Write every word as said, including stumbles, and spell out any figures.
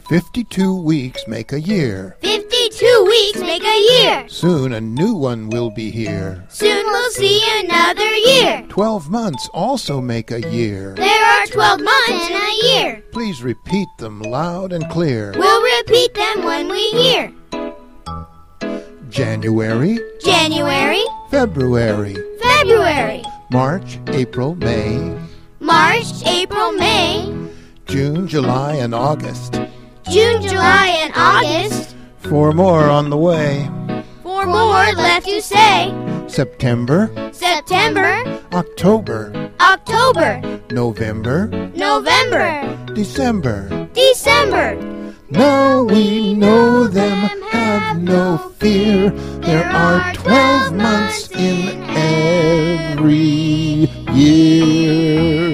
Fifty-two weeks make a year. Fifty-two weeks make a year. Soon a new one will be here. Soon we'll see another year. Twelve months also make a year. There are twelve months in a year. Please repeat them loud and clear. We'll repeat them when we hear. January, January, February, February, March, April, May, March, April, May, June, July, and August. June, July, and August. Four more on the way. Four more left to say. September, September, October, October, November, November, December. December. Now we know them, have no fear. There are twelve months in every year.